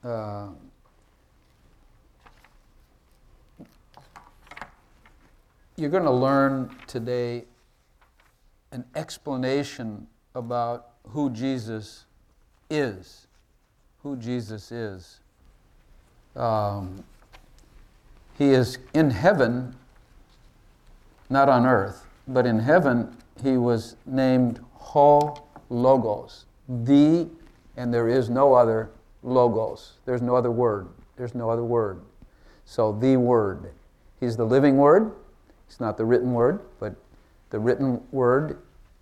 you're going to learn today an explanation about who Jesus is. Who Jesus is. He is in heaven, not on earth, but in heaven he was named Ho Logos, the, and there is no other Logos. There's no other word. There's no other word. So the Word. He's the living Word. It's not the written Word, but the written Word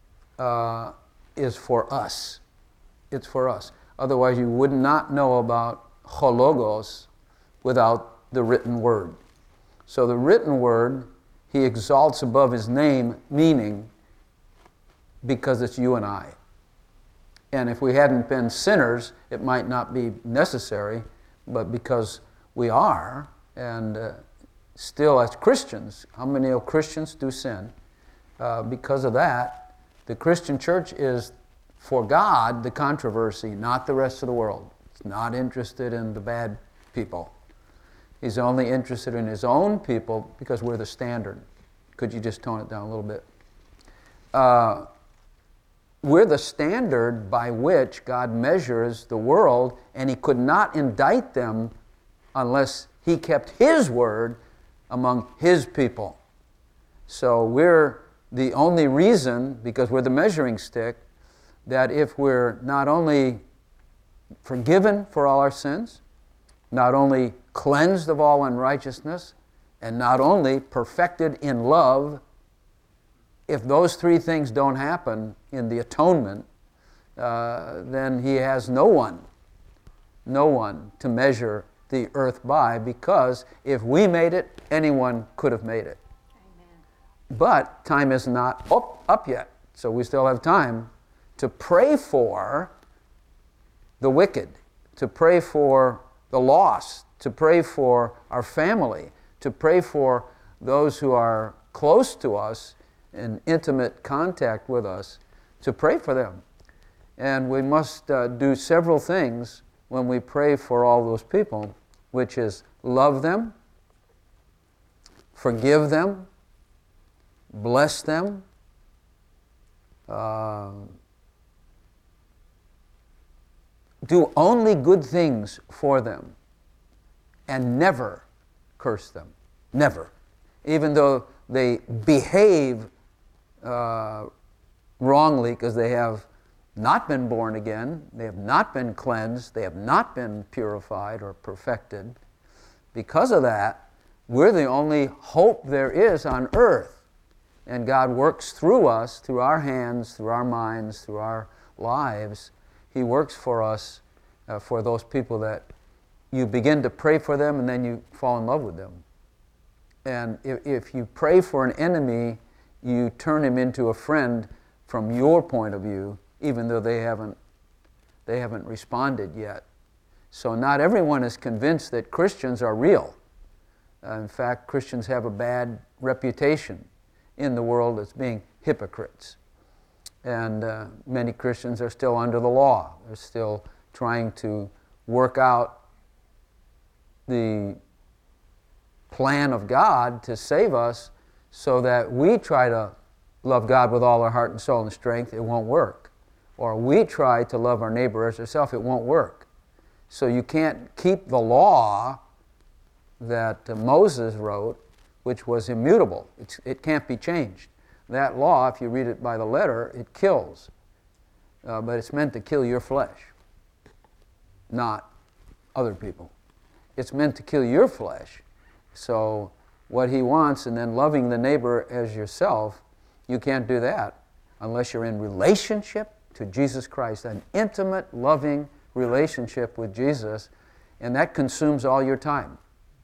is for us. It's for us. Otherwise you would not know about Ho Logos without the written Word. So the written Word, he exalts above his name, meaning because it's you and I. And if we hadn't been sinners, it might not be necessary, but because we are, and still as Christians, how many of Christians do sin? Because of that, the Christian church is, for God, the controversy, not the rest of the world. He's not interested in the bad people. He's only interested in his own people because we're the standard. Could you just tone it down a little bit? We're the standard by which God measures the world, and he could not indict them unless he kept his word among his people. So we're the only reason, because we're the measuring stick, that if we're not only forgiven for all our sins, not only cleansed of all unrighteousness, and not only perfected in love, if those three things don't happen in the atonement, then he has no one to measure the earth by, because if we made it, anyone could have made it. Amen. But time is not up yet, so we still have time to pray for the wicked, to pray for the lost, to pray for our family, to pray for those who are close to us, in intimate contact with us, to pray for them. And we must do several things when we pray for all those people, which is love them, forgive them, bless them, do only good things for them, and never curse them. Never. Even though they behave wrongly because they have not been born again, they have not been cleansed, they have not been purified or perfected. Because of that, we're the only hope there is on earth. And God works through us, through our hands, through our minds, through our lives. He works for us, for those people that you begin to pray for them and then you fall in love with them. And if you pray for an enemy, you turn him into a friend from your point of view, even though they haven't responded yet. So not everyone is convinced that Christians are real. In fact, Christians have a bad reputation in the world as being hypocrites. And many Christians are still under the law. They're still trying to work out the plan of God to save us, so that we try to love God with all our heart and soul and strength, it won't work. Or we try to love our neighbor as ourselves, it won't work. So you can't keep the law that Moses wrote, which was immutable. It can't be changed. That law, if you read it by the letter, it kills. But it's meant to kill your flesh, not other people. It's meant to kill your flesh. So what he wants, and then loving the neighbor as yourself, you can't do that unless you're in relationship to Jesus Christ, an intimate, loving relationship with Jesus, and that consumes all your time.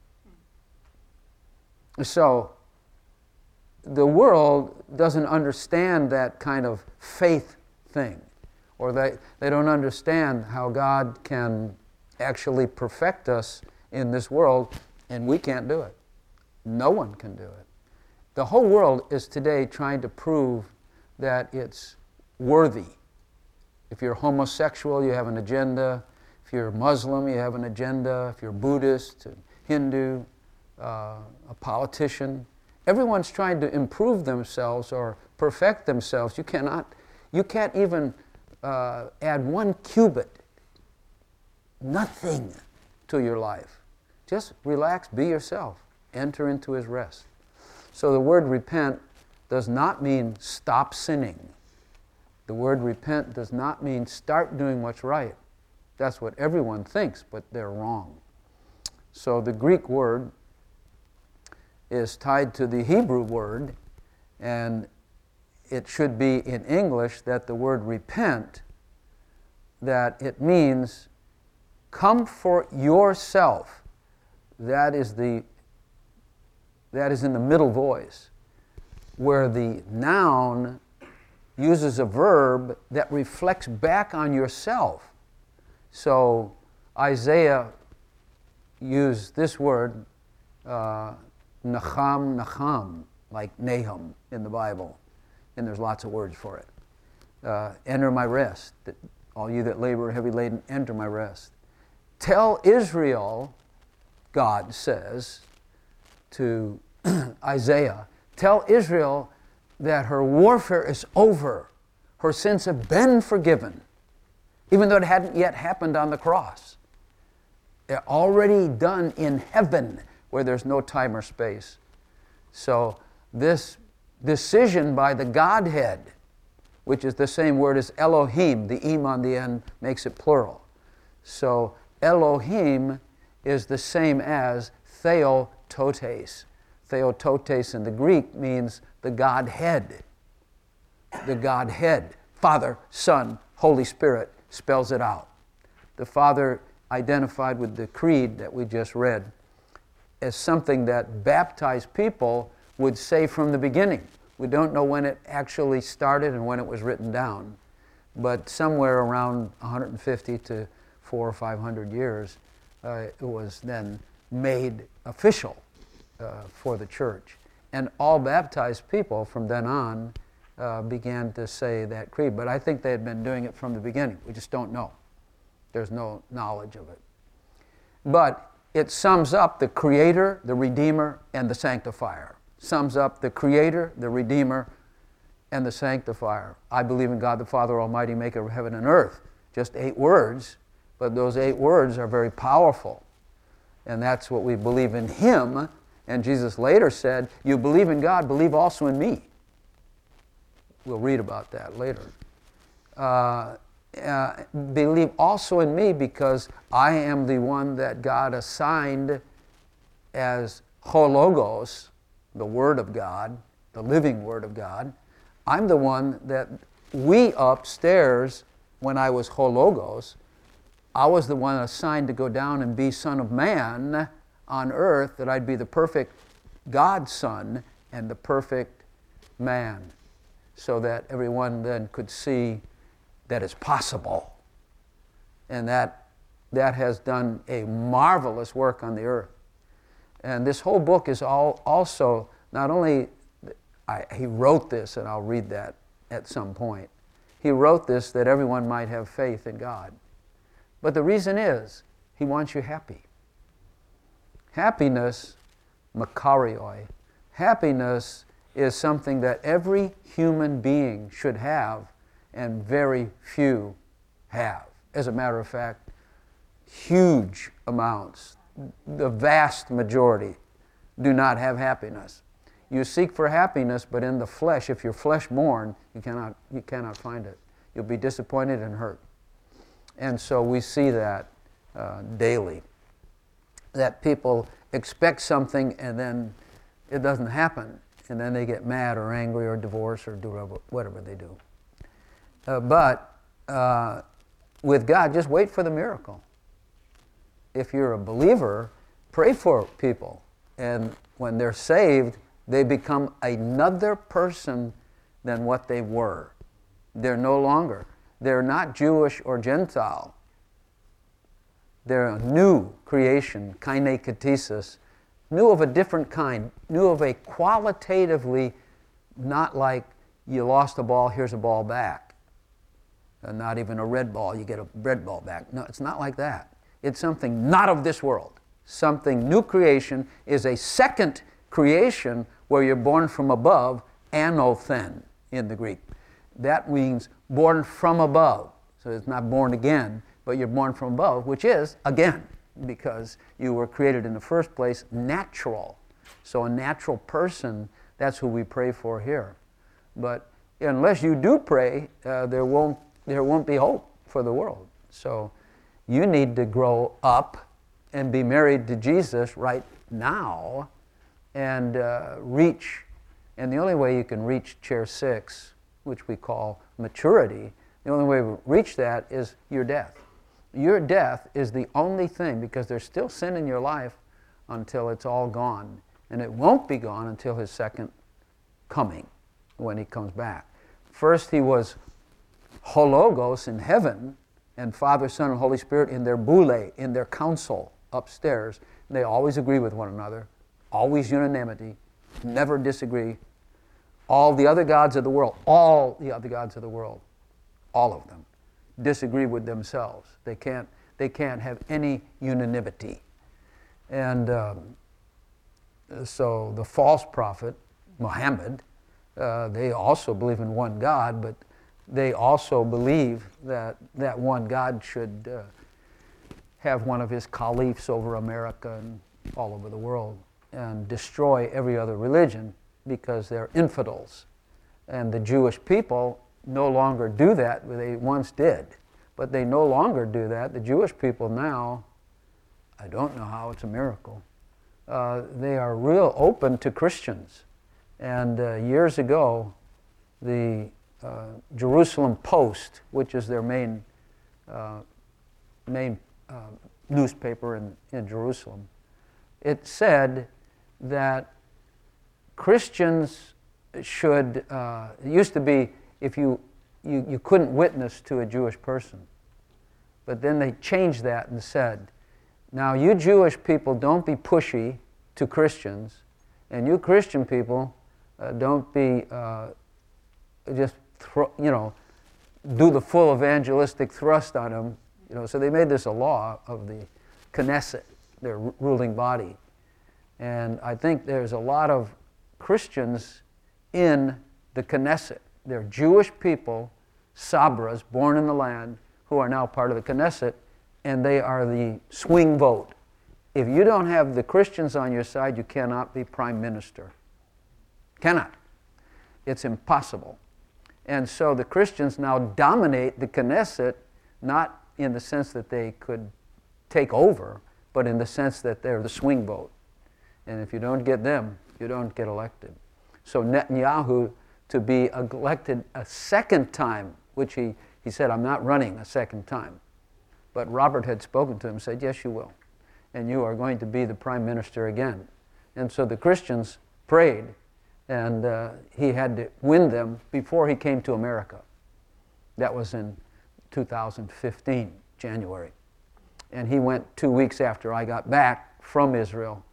So the world doesn't understand that kind of faith thing, or they don't understand how God can actually perfect us in this world, and we can't do it. No one can do it. The whole world is today trying to prove that it's worthy. If you're homosexual, you have an agenda. If you're Muslim, you have an agenda. If you're Buddhist, Hindu, a politician, everyone's trying to improve themselves or perfect themselves. You can't even add 1 cubit, nothing to your life. Just relax, be yourself, enter into His rest. So the word repent does not mean stop sinning. The word repent does not mean start doing what's right. That's what everyone thinks, but they're wrong. So the Greek word is tied to the Hebrew word, and it should be in English that the word repent, that it means come for yourself. That is in the middle voice, where the noun uses a verb that reflects back on yourself. So Isaiah used this word, nacham, like Nahum in the Bible, and there's lots of words for it. Enter my rest, all you that labor heavy laden, enter my rest. Tell Israel, God says to Isaiah, tell Israel that her warfare is over. Her sins have been forgiven, even though it hadn't yet happened on the cross. They're already done in heaven, where there's no time or space. So this decision by the Godhead, which is the same word as Elohim, the im on the end makes it plural. So Elohim is the same as Theototes. Theototes in the Greek means the Godhead. The Godhead, Father, Son, Holy Spirit, spells it out. The Father identified with the creed that we just read as something that baptized people would say from the beginning. We don't know when it actually started and when it was written down, but somewhere around 150 to 400 or 500 years, it was then made official for the church. And all baptized people from then on began to say that creed. But I think they had been doing it from the beginning. We just don't know. There's no knowledge of it. But it sums up the Creator, the Redeemer, and the Sanctifier. Sums up the Creator, the Redeemer, and the Sanctifier. I believe in God the Father Almighty, maker of heaven and earth. Just 8 words, but those 8 words are very powerful. And that's what we believe in Him. And Jesus later said, you believe in God, believe also in me. We'll read about that later. Believe also in me because I am the one that God assigned as Hologos, the Word of God, the living Word of God. I'm the one that we upstairs, when I was Hologos, I was the one assigned to go down and be Son of Man on earth, that I'd be the perfect God's Son and the perfect man, so that everyone then could see that it's possible. And that has done a marvelous work on the earth. And this whole book is also, not only, he wrote this, and I'll read that at some point. He wrote this that everyone might have faith in God. But the reason is, He wants you happy. Happiness, makarioi, happiness is something that every human being should have, and very few have. As a matter of fact, huge amounts, the vast majority, do not have happiness. You seek for happiness, but in the flesh, if you're flesh-born, you cannot find it. You'll be disappointed and hurt. And so we see that daily, that people expect something and then it doesn't happen, and then they get mad or angry or divorce or do whatever they do. But with God, just wait for the miracle. If you're a believer, pray for people, and when they're saved, they become another person than what they were. They're no longer. They're not Jewish or Gentile. They're a new creation, kainekatesis, new of a different kind, new of a qualitatively, not like you lost a ball, here's a ball back. Not even a red ball, you get a red ball back. No, it's not like that. It's something not of this world. Something new creation is a second creation where you're born from above, anothen in the Greek. That means born from above. So it's not born again, but you're born from above, which is again, because you were created in the first place natural. So a natural person, that's who we pray for here. But unless you do pray, there won't be hope for the world. So you need to grow up and be married to Jesus right now and reach. And the only way you can reach chair 6, which we call maturity, the only way to reach that is your death. Your death is the only thing, because there's still sin in your life until it's all gone. And it won't be gone until his second coming, when he comes back. First he was hologos in heaven, and Father, Son, and Holy Spirit in their boule, in their council upstairs. They always agree with one another, always unanimity, never disagree. All the other gods of the world, all of them, disagree with themselves. They can't have any unanimity. And so the false prophet, Muhammad, they also believe in one God, but they also believe that that one God should have one of his caliphs over America and all over the world and destroy every other religion because they're infidels. And the Jewish people no longer do that. They once did, but they no longer do that. The Jewish people now, I don't know how, it's a miracle. They are real open to Christians. And years ago, the Jerusalem Post, which is their main newspaper in Jerusalem, it said that Christians should, it used to be if you couldn't witness to a Jewish person. But then they changed that and said, now you Jewish people don't be pushy to Christians, and you Christian people don't be just do the full evangelistic thrust on them. So they made this a law of the Knesset, their ruling body. And I think there's a lot of Christians in the Knesset. They're Jewish people, Sabras, born in the land, who are now part of the Knesset, and they are the swing vote. If you don't have the Christians on your side, you cannot be prime minister. Cannot. It's impossible. And so the Christians now dominate the Knesset, not in the sense that they could take over, but in the sense that they're the swing vote. And if you don't get them, you don't get elected. So Netanyahu, to be elected a second time, which he said, I'm not running a second time. But Robert had spoken to him and said, yes, you will. And you are going to be the prime minister again. And so the Christians prayed, and he had to win them before he came to America. That was in 2015, January. And he went 2 weeks after I got back from Israel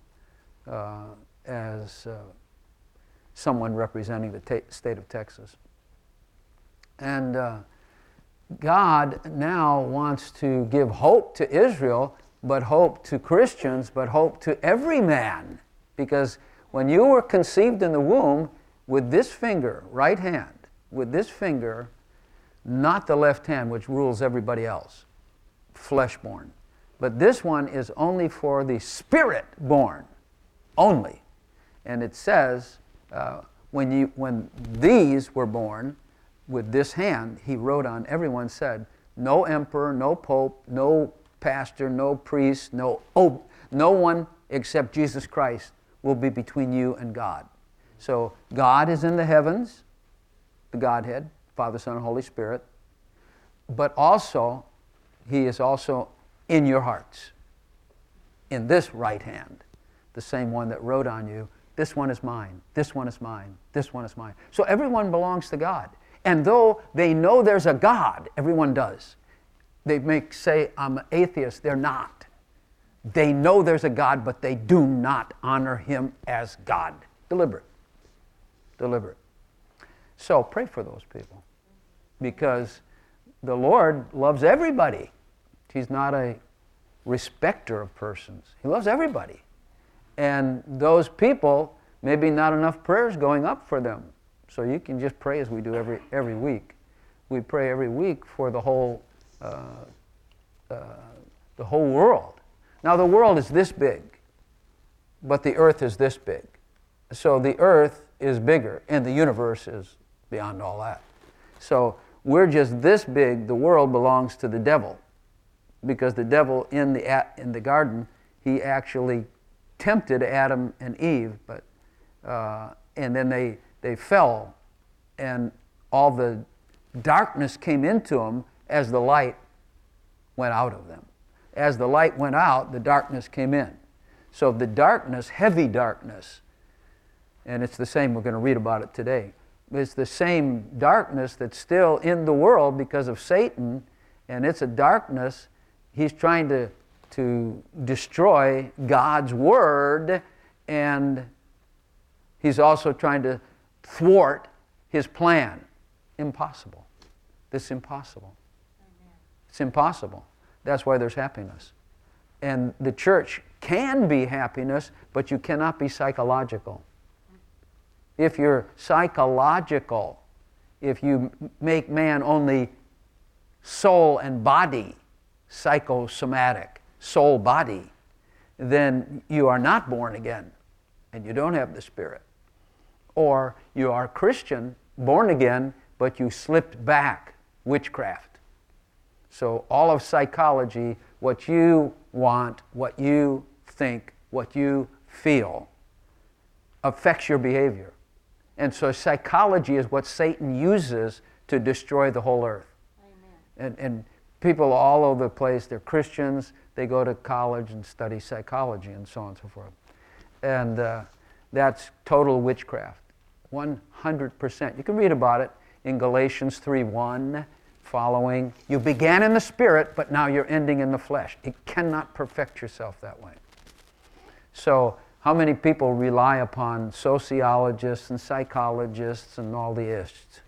as someone representing the state of Texas. And God now wants to give hope to Israel, but hope to Christians, but hope to every man. Because when you were conceived in the womb, with this finger, right hand, with this finger, not the left hand, which rules everybody else, flesh-born. But this one is only for the spirit-born, only. And it says, when these were born, with this hand, he wrote on, everyone said, no emperor, no pope, no pastor, no priest, no one except Jesus Christ will be between you and God. So God is in the heavens, the Godhead, Father, Son, and Holy Spirit, but also, he is also in your hearts, in this right hand, the same one that wrote on you, this one is mine, this one is mine, this one is mine. So everyone belongs to God. And though they know there's a God, everyone does. They may say, I'm an atheist. They're not. They know there's a God, but they do not honor him as God. Deliberate. So pray for those people. Because the Lord loves everybody. He's not a respecter of persons. He loves everybody. And those people, maybe not enough prayers going up for them. So you can just pray as we do every week. We pray every week for the whole world. Now the world is this big, but the earth is this big. So the earth is bigger, and the universe is beyond all that. So we're just this big. The world belongs to the devil, because the devil in the garden, he actually tempted Adam and Eve, but and then they fell, and all the darkness came into them as the light went out of them. As the light went out, the darkness came in. So the darkness, heavy darkness, and it's the same, we're going to read about it today. It's the same darkness that's still in the world because of Satan, and it's a darkness. He's trying to destroy God's Word, and he's also trying to thwart his plan. Impossible. This is impossible. Amen. It's impossible. That's why there's happiness. And the church can be happiness, but you cannot be psychological. If you're psychological, if you make man only soul and body, psychosomatic, soul body, then you are not born again and you don't have the Spirit. Or you are Christian, born again, but you slipped back, witchcraft. So all of psychology, what you want, what you think, what you feel, affects your behavior. And so psychology is what Satan uses to destroy the whole earth. Amen. And people all over the place, they're Christians, they go to college and study psychology and so on and so forth. And that's total witchcraft, 100%. You can read about it in Galatians 3:1, following. You began in the Spirit, but now you're ending in the flesh. You cannot perfect yourself that way. So how many people rely upon sociologists and psychologists and all the ists?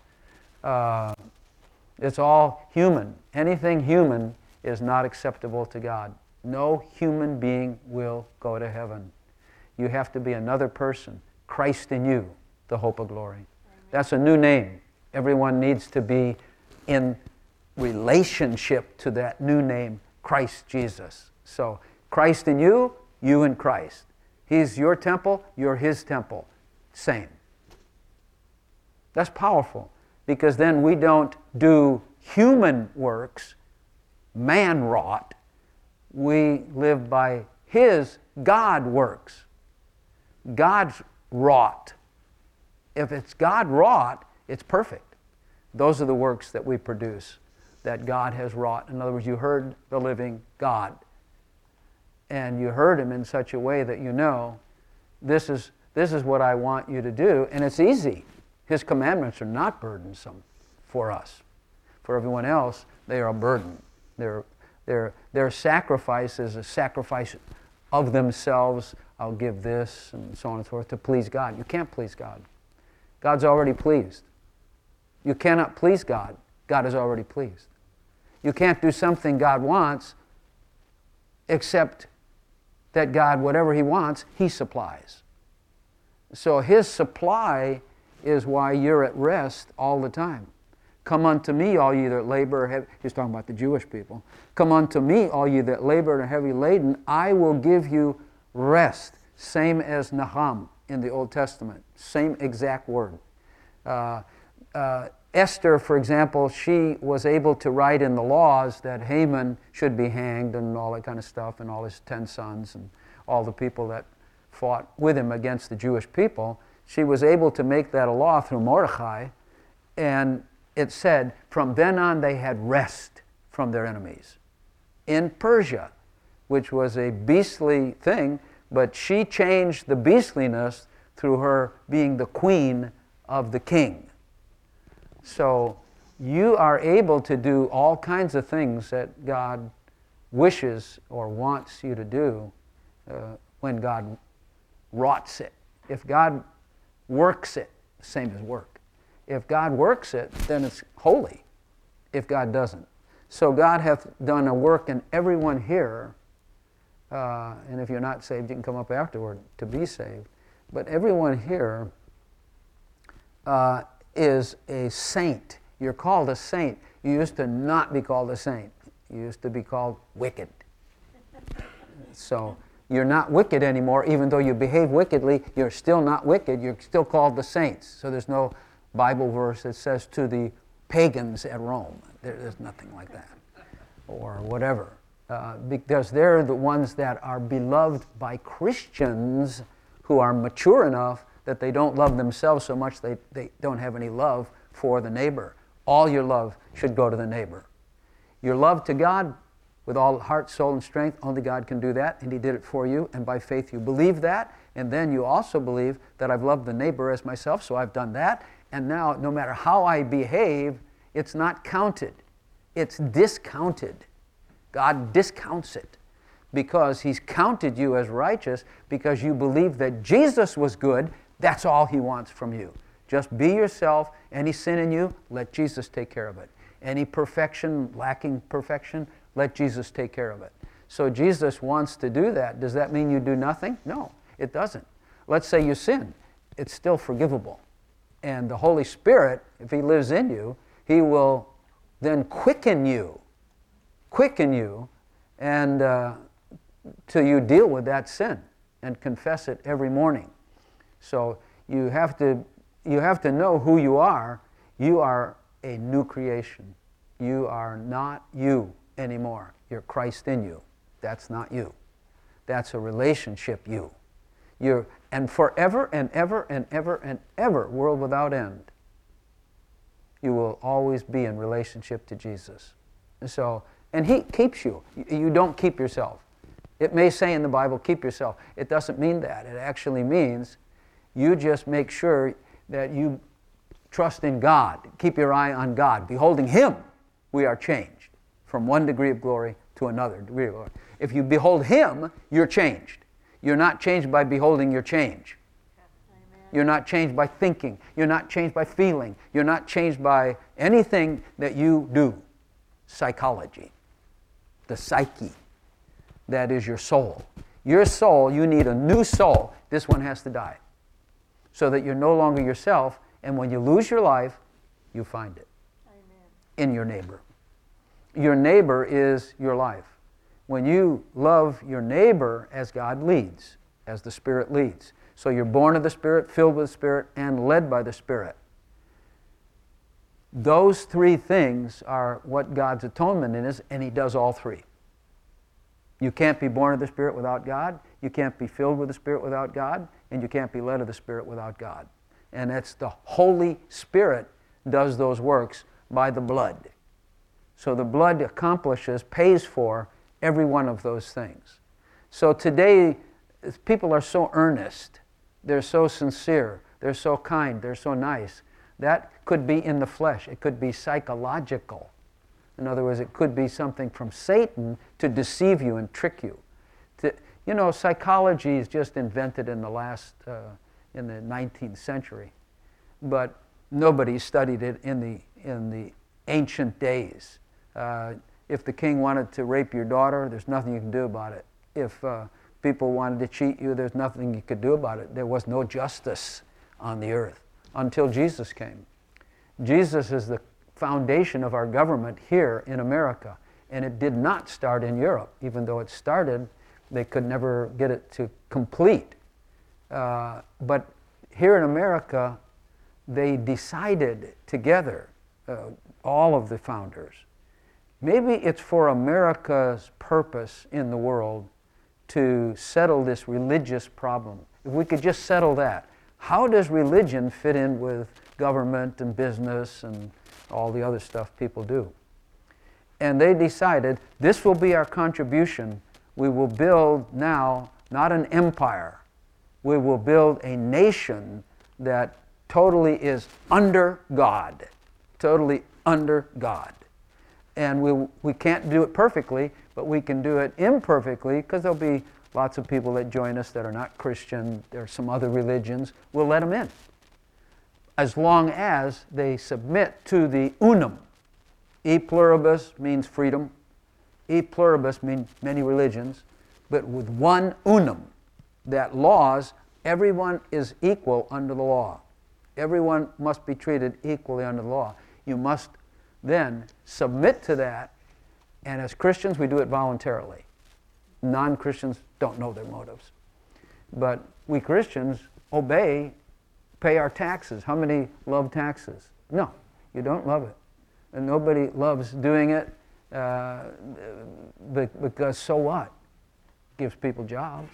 It's all human. Anything human is not acceptable to God. No human being will go to heaven. You have to be another person. Christ in you, the hope of glory. Amen. That's a new name. Everyone needs to be in relationship to that new name, Christ Jesus. So Christ in you, you in Christ. He's your temple, you're His temple. Same. That's powerful, because then we don't do human works, man-wrought. We live by His God works. God's wrought. If it's God wrought, it's perfect. Those are the works that we produce, that God has wrought. In other words, you heard the living God. And you heard Him in such a way that you know, this is what I want you to do, and it's easy. His commandments are not burdensome for us. For everyone else, they are a burden. Their sacrifice is a sacrifice of themselves. I'll give this, and so on and so forth, to please God. You can't please God. God's already pleased. You cannot please God. God is already pleased. You can't do something God wants, except that God, whatever He wants, He supplies. So His supply is why you're at rest all the time. Come unto me, all ye that labor and heavy. He's talking about the Jewish people. Come unto me, all ye that labor and are heavy laden. I will give you rest. Same as Nahum in the Old Testament. Same exact word. Esther, for example, she was able to write in the laws that Haman should be hanged and all that kind of stuff, and all his 10 sons and all the people that fought with him against the Jewish people. She was able to make that a law through Mordecai, and it said, from then on they had rest from their enemies. In Persia, which was a beastly thing, but she changed the beastliness through her being the queen of the king. So you are able to do all kinds of things that God wishes or wants you to do when God wroughts it. If God works it, same as work. If God works it, then it's holy. If God doesn't, So God hath done a work in everyone here, and if you're not saved, you can come up afterward to be saved. But everyone here is a saint. You're called a saint. You used to not be called a saint. You used to be called wicked. So you're not wicked anymore. Even though you behave wickedly, you're still not wicked. You're still called the saints. So there's no Bible verse that says to the pagans at Rome. There's nothing like that. Or whatever. Because they're the ones that are beloved by Christians who are mature enough that they don't love themselves so much they don't have any love for the neighbor. All your love should go to the neighbor. Your love to God with all heart, soul, and strength, only God can do that, and He did it for you, and by faith you believe that, and then you also believe that I've loved the neighbor as myself, so I've done that, and now no matter how I behave, it's not counted. It's discounted. God discounts it because He's counted you as righteous because you believe that Jesus was good. That's all He wants from you. Just be yourself. Any sin in you, let Jesus take care of it. Any perfection, lacking perfection, let Jesus take care of it. So Jesus wants to do that. Does that mean you do nothing? No, it doesn't. Let's say you sin. It's still forgivable. And the Holy Spirit, if He lives in you, He will then quicken you, and till you deal with that sin and confess it every morning. So you have to know who you are. You are a new creation. You are not you anymore. You're Christ in you. That's not you. That's a relationship you. And forever and ever and ever and ever, world without end, you will always be in relationship to Jesus. And He keeps you. You don't keep yourself. It may say in the Bible, keep yourself. It doesn't mean that. It actually means you just make sure that you trust in God. Keep your eye on God. Beholding Him, we are changed from one degree of glory to another degree of glory. If you behold Him, you're changed. You're not changed by beholding your change. Amen. You're not changed by thinking. You're not changed by feeling. You're not changed by anything that you do. Psychology. The psyche. That is your soul. Your soul, you need a new soul. This one has to die. So that you're no longer yourself, and when you lose your life, you find it. Amen. In your neighbor. Your neighbor is your life. When you love your neighbor as God leads, as the Spirit leads. So you're born of the Spirit, filled with the Spirit, and led by the Spirit. Those three things are what God's atonement is, and He does all three. You can't be born of the Spirit without God, you can't be filled with the Spirit without God, and you can't be led of the Spirit without God. And it's the Holy Spirit does those works by the blood. So the blood accomplishes, pays for every one of those things. So today, people are so earnest, they're so sincere, they're so kind, they're so nice. That could be in the flesh. It could be psychological. In other words, it could be something from Satan to deceive you and trick you. Psychology is just invented in the 19th century, but nobody studied it in the ancient days. If the king wanted to rape your daughter, there's nothing you can do about it. If people wanted to cheat you, there's nothing you could do about it. There was no justice on the earth until Jesus came. Jesus is the foundation of our government here in America, and it did not start in Europe. Even though it started, they could never get it to complete. But here in America, they decided together, all of the founders, maybe it's for America's purpose in the world to settle this religious problem. If we could just settle that, how does religion fit in with government and business and all the other stuff people do? And they decided, this will be our contribution. We will build now not an empire. We will build a nation that totally is under God. Totally under God. And we can't do it perfectly, but we can do it imperfectly, because there'll be lots of people that join us that are not Christian. There are some other religions. We'll let them in, as long as they submit to the unum, E pluribus means freedom. E pluribus means many religions, but with one unum, that laws, everyone is equal under the law. Everyone must be treated equally under the law. You must then submit to that, and as Christians, we do it voluntarily. Non-Christians don't know their motives. But we Christians obey, pay our taxes. How many love taxes? No, you don't love it. And nobody loves doing it because so what? Gives people jobs.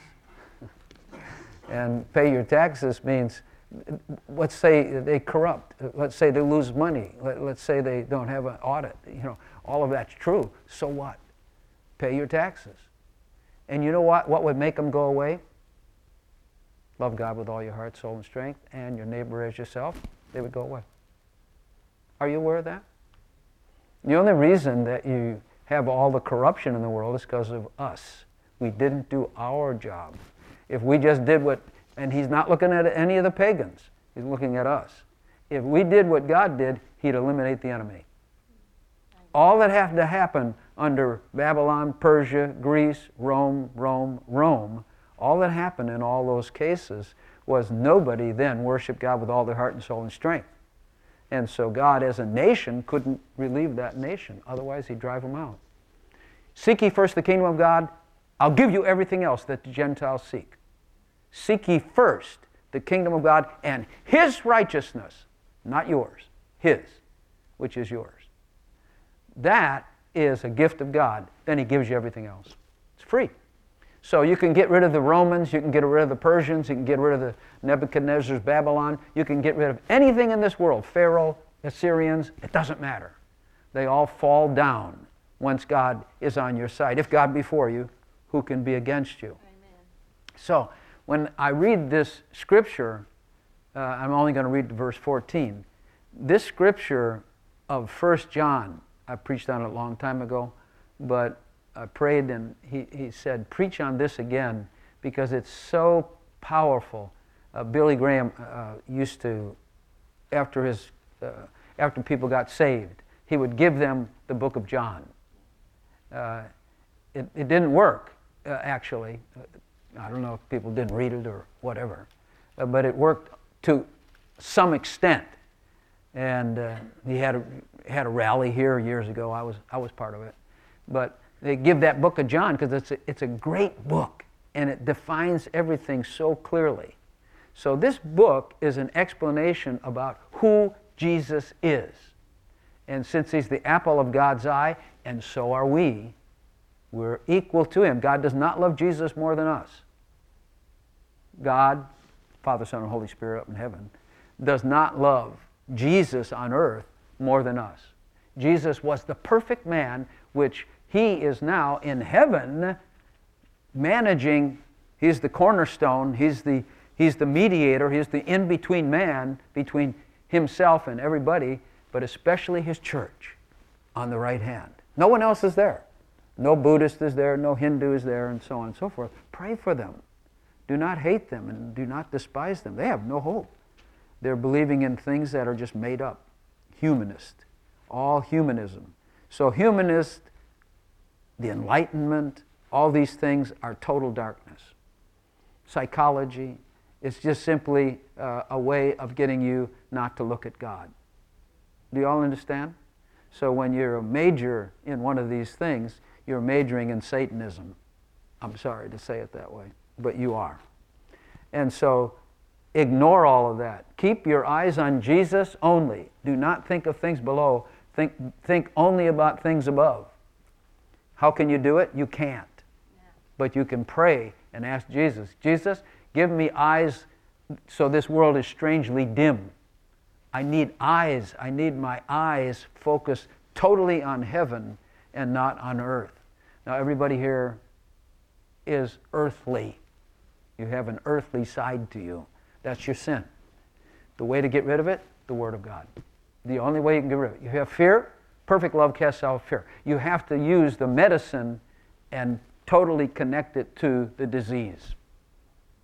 And pay your taxes means, let's say they corrupt. Let's say they lose money. Let's say they don't have an audit. All of that's true. So what? Pay your taxes. And you know what? What would make them go away? Love God with all your heart, soul, and strength, and your neighbor as yourself. They would go away. Are you aware of that? The only reason that you have all the corruption in the world is because of us. We didn't do our job. If we just did what, and he's not looking at any of the pagans, he's looking at us. If we did what God did, he'd eliminate the enemy. All that had to happen under Babylon, Persia, Greece, Rome, all that happened in all those cases was nobody then worshiped God with all their heart and soul and strength. And so God as a nation couldn't relieve that nation. Otherwise, he'd drive them out. Seek ye first the kingdom of God. I'll give you everything else that the Gentiles seek. Seek ye first the kingdom of God and his righteousness, not yours, his, which is yours. That is a gift of God. Then he gives you everything else. It's free. So you can get rid of the Romans, you can get rid of the Persians, you can get rid of the Nebuchadnezzar's Babylon, you can get rid of anything in this world, Pharaoh, Assyrians, it doesn't matter. They all fall down once God is on your side. If God be for you, who can be against you? Amen. So when I read this scripture, I'm only going to read verse 14. This scripture of 1 John, I preached on it a long time ago, but I prayed and he said, preach on this again because it's so powerful. Billy Graham used to, after people got saved, he would give them the book of John. It didn't work, actually. I don't know if people didn't read it or whatever, but it worked to some extent. And he had a rally here years ago. I was part of it, but they give that book of John because it's a great book and it defines everything so clearly. So this book is an explanation about who Jesus is. And since he's the apple of God's eye, and so are we, we're equal to him. God does not love Jesus more than us. God, Father, Son, and Holy Spirit up in heaven, does not love Jesus on earth more than us. Jesus was the perfect man, which he is now in heaven managing. He's the cornerstone. He's the mediator. He's the in-between man between himself and everybody, but especially his church on the right hand. No one else is there. No Buddhist is there. No Hindu is there, and so on and so forth. Pray for them. Do not hate them and do not despise them. They have no hope. They're believing in things that are just made up. Humanist. All humanism. So humanist, the Enlightenment, all these things are total darkness. Psychology is just simply a way of getting you not to look at God. Do you all understand? So when you're a major in one of these things, you're majoring in Satanism. I'm sorry to say it that way, but you are. And so ignore all of that. Keep your eyes on Jesus only. Do not think of things below. Think only about things above. How can you do it? You can't. But you can pray and ask Jesus, Jesus, give me eyes so this world is strangely dim. I need eyes. I need my eyes focused totally on heaven and not on earth. Now everybody here is earthly. You have an earthly side to you. That's your sin. The way to get rid of it, the Word of God. The only way you can get rid of it. You have fear, perfect love casts out fear. You have to use the medicine and totally connect it to the disease.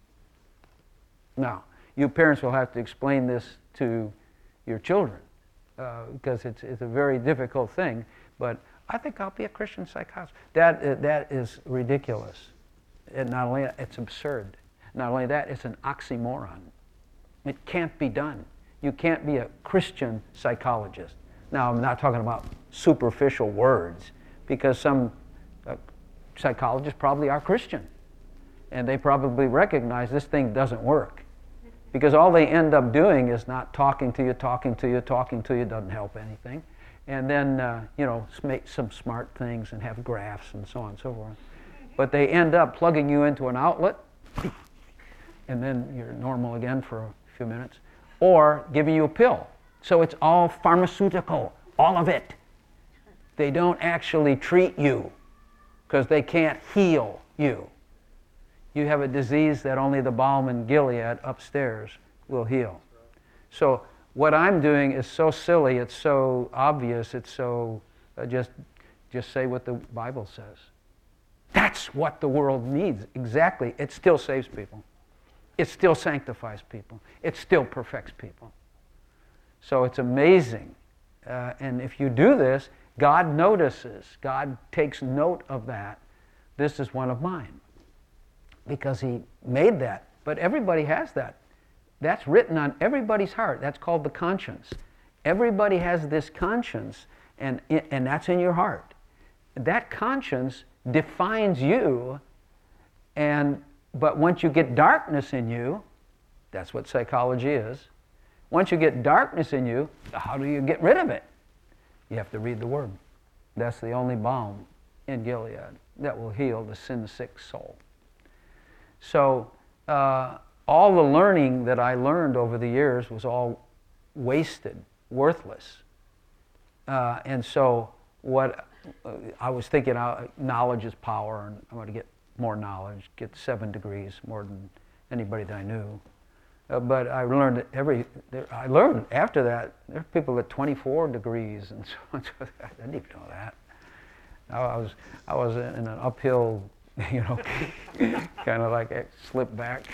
Now, you parents will have to explain this to your children. because it's a very difficult thing. But I think I'll be a Christian psychologist. That is ridiculous. And not only that, it's absurd. Not only that, it's an oxymoron. It can't be done. You can't be a Christian psychologist. Now, I'm not talking about superficial words, because some psychologists probably are Christian, and they probably recognize this thing doesn't work, because all they end up doing is not talking to you, doesn't help anything, and then make some smart things and have graphs and so on and so forth. But they end up plugging you into an outlet, and then you're normal again for a few minutes, or giving you a pill. So it's all pharmaceutical, all of it. They don't actually treat you because they can't heal you. You have a disease that only the balm in Gilead upstairs will heal. So what I'm doing is so silly, it's so obvious, it's so just say what the Bible says. That's what the world needs, exactly. It still saves people. It still sanctifies people. It still perfects people. So it's amazing. And if you do this, God notices. God takes note of that. This is one of mine. Because he made that. But everybody has that. That's written on everybody's heart. That's called the conscience. Everybody has this conscience, and that's in your heart. That conscience defines you, but once you get darkness in you, that's what psychology is. Once you get darkness in you, how do you get rid of it? You have to read the Word. That's the only balm in Gilead that will heal the sin-sick soul. So all the learning that I learned over the years was all wasted, worthless. And so what I was thinking, knowledge is power, and I'm going to get more knowledge, get 7 degrees, more than anybody that I knew. But I learned I learned after that, there are people at 24 degrees and so on. I didn't even know that. I was in an uphill, kind of like slip back.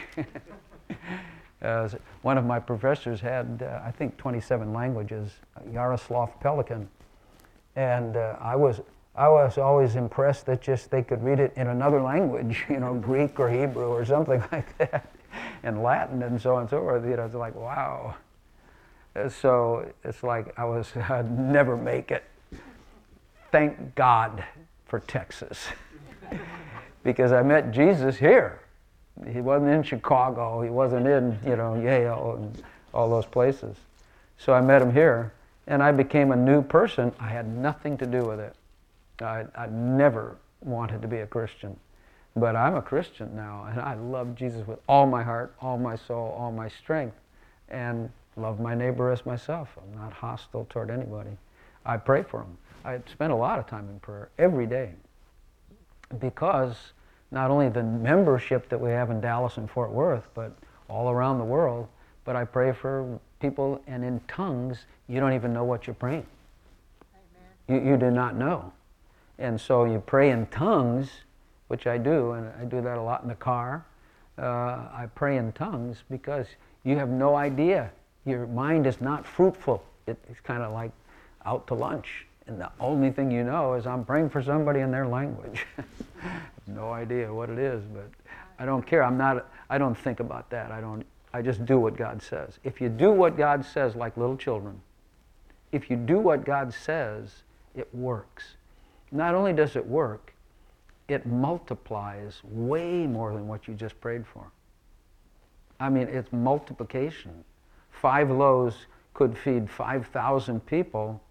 One of my professors had, I think, 27 languages, Yaroslav Pelikan, and I was always impressed that just they could read it in another language, Greek or Hebrew or something like that, and Latin and so on and so forth. It's like, wow. So it's like I'd never make it. Thank God for Texas. Because I met Jesus here. He wasn't in Chicago. He wasn't in, Yale and all those places. So I met him here, and I became a new person. I had nothing to do with it. I never wanted to be a Christian. But I'm a Christian now, and I love Jesus with all my heart, all my soul, all my strength, and love my neighbor as myself. I'm not hostile toward anybody. I pray for them. I spend a lot of time in prayer every day, because not only the membership that we have in Dallas and Fort Worth, but all around the world, but I pray for people, and in tongues, you don't even know what you're praying. You do not know. And so you pray in tongues, which I do, and I do that a lot in the car. I pray in tongues because you have no idea. Your mind is not fruitful. It's kind of like out to lunch, and the only thing you know is I'm praying for somebody in their language. No idea what it is, but I don't care. I don't think about that. I just do what God says. If you do what God says like little children, if you do what God says, it works. Not only does it work, it multiplies way more than what you just prayed for. I mean, it's multiplication. 5 loaves could feed 5,000 people.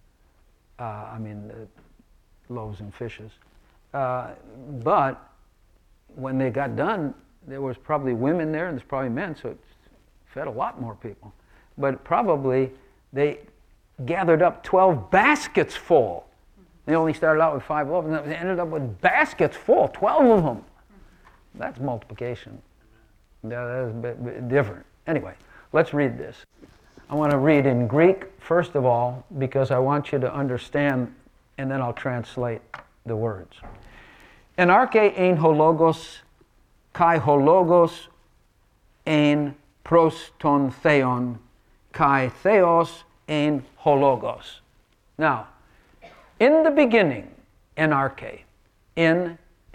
Loaves and fishes. But when they got done, there was probably women there, and there's probably men, so it fed a lot more people. But probably they gathered up 12 baskets full. They only started out with 5 loaves, and they ended up with baskets full, 12 of them. That's multiplication. That is a bit different. Anyway, let's read this. I want to read in Greek, first of all, because I want you to understand, and then I'll translate the words. Enarche ein hologos, kai hologos ein pros ton theon, kai theos ein hologos. Now, in the beginning, enarche, in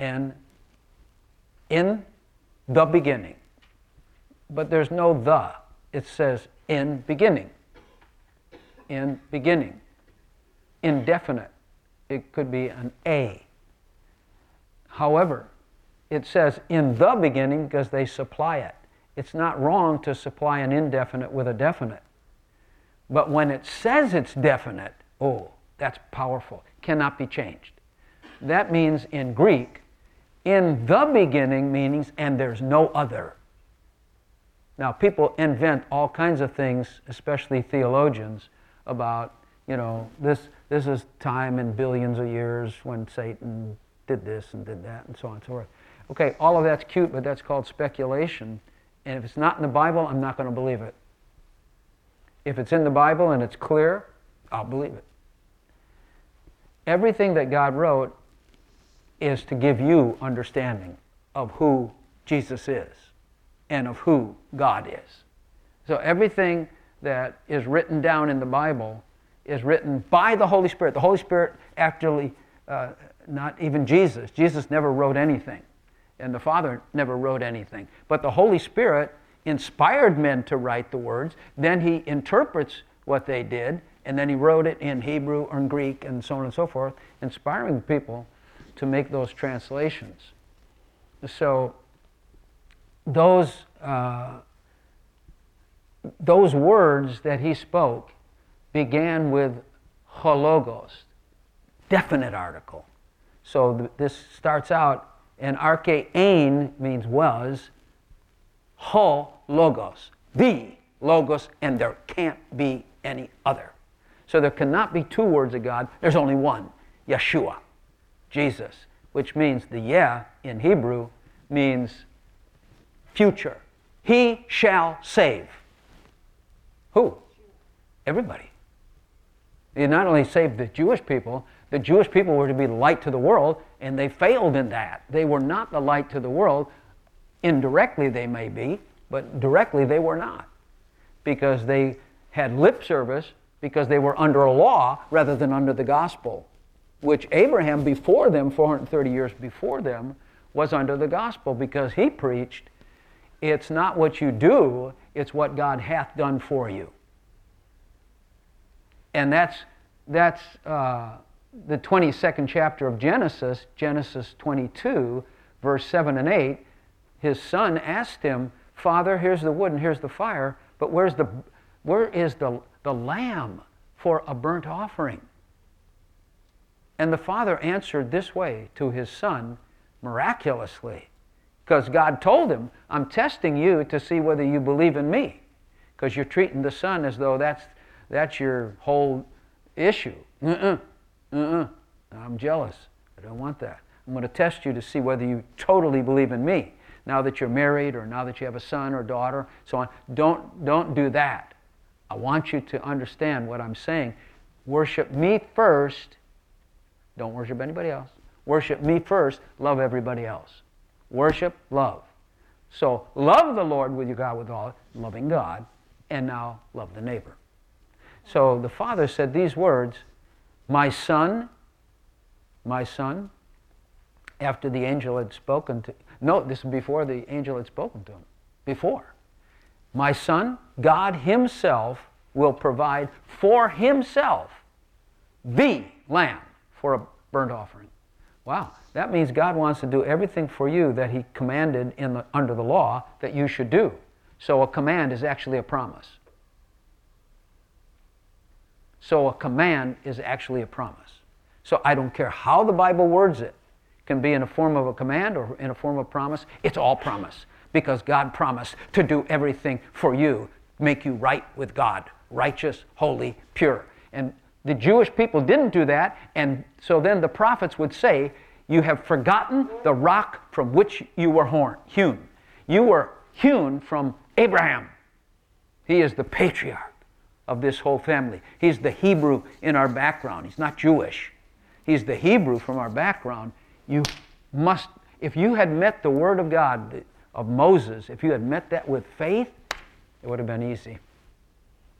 the beginning. But there's no the. It says in beginning. In beginning. Indefinite. It could be an a. However, it says in the beginning because they supply it. It's not wrong to supply an indefinite with a definite. But when it says it's definite, oh, that's powerful. Cannot be changed. That means in Greek, in the beginning means and there's no other. Now, people invent all kinds of things, especially theologians, about, this is time in billions of years when Satan did this and did that and so on and so forth. Okay, all of that's cute, but that's called speculation. And if it's not in the Bible, I'm not going to believe it. If it's in the Bible and it's clear, I'll believe it. Everything that God wrote is to give you understanding of who Jesus is and of who God is. So everything that is written down in the Bible is written by the Holy Spirit. The Holy Spirit actually, not even Jesus. Jesus never wrote anything. And the Father never wrote anything. But the Holy Spirit inspired men to write the words. Then He interprets what they did. And then He wrote it in Hebrew or in Greek and so on and so forth, inspiring people to make those translations. So those words that He spoke began with hologos, definite article. So this starts out, and arche ein means was, ho logos, the logos, and there can't be any other. So there cannot be two words of God, there's only one, Yeshua, Jesus, which means the yeh in Hebrew means future. He shall save. Who? Everybody. He not only saved the Jewish people were to be the light to the world, and they failed in that. They were not the light to the world. Indirectly they may be, but directly they were not. Because they had lip service, because they were under a law rather than under the gospel, which Abraham before them, 430 years before them, was under the gospel, because he preached, it's not what you do, it's what God hath done for you. And that's the 22nd chapter of Genesis, Genesis 22, verse 7 and 8. His son asked him, Father, here's the wood and here's the fire, but where is the lamb for a burnt offering? And the father answered this way to his son, miraculously, because God told him, I'm testing you to see whether you believe in me, because you're treating the son as though that's your whole issue. I'm jealous. I don't want that. I'm going to test you to see whether you totally believe in me. Now that you're married, or now that you have a son or daughter, so on. Don't do that. I want you to understand what I'm saying. Worship me first. Don't worship anybody else. Worship me first. Love everybody else. Worship, love. So love the Lord with your God with all, loving God, and now love the neighbor. So the father said these words, my son, after the angel had spoken to, no, this is before the angel had spoken to him, before. My son, God himself will provide for himself the lamb for a burnt offering. Wow, that means God wants to do everything for you that he commanded under the law that you should do. So a command is actually a promise. So a command is actually a promise. So I don't care how the Bible words it. It can be in a form of a command or in a form of promise. It's all promise. Because God promised to do everything for you, make you right with God, righteous, holy, pure. And the Jewish people didn't do that, and so then the prophets would say, you have forgotten the rock from which you were hewn. You were hewn from Abraham. He is the patriarch of this whole family. He's the Hebrew in our background. He's not Jewish. He's the Hebrew from our background. You must, if you had met the Word of God, of Moses, if you had met that with faith, it would have been easy.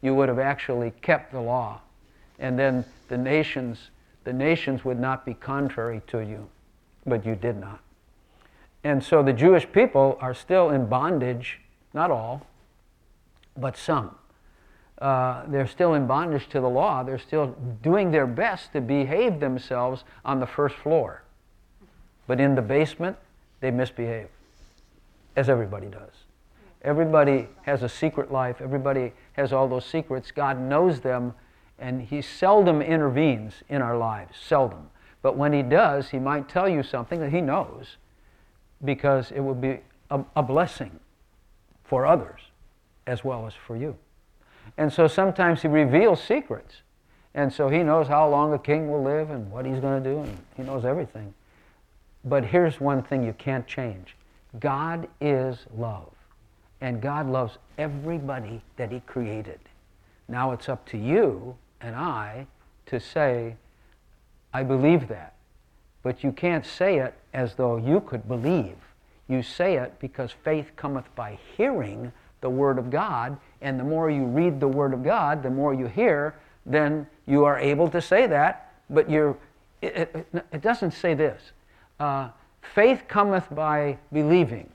you would have actually kept the law. And then the nations would not be contrary to you, but you did not. And so the Jewish people are still in bondage, not all, but some. They're still in bondage to the law. They're still doing their best to behave themselves on the first floor. But in the basement, they misbehave, as everybody does. Everybody has a secret life. Everybody has all those secrets. God knows them, and He seldom intervenes in our lives, seldom. But when He does, He might tell you something that He knows, because it will be a blessing for others as well as for you. And so sometimes He reveals secrets. And so He knows how long a king will live and what he's going to do, and He knows everything. But here's one thing you can't change. God is love. And God loves everybody that He created. Now it's up to you and I to say, I believe that. But you can't say it as though you could believe. You say it because faith cometh by hearing the Word of God, and the more you read the Word of God, the more you hear, then you are able to say that, but it doesn't say this. Faith cometh by believing.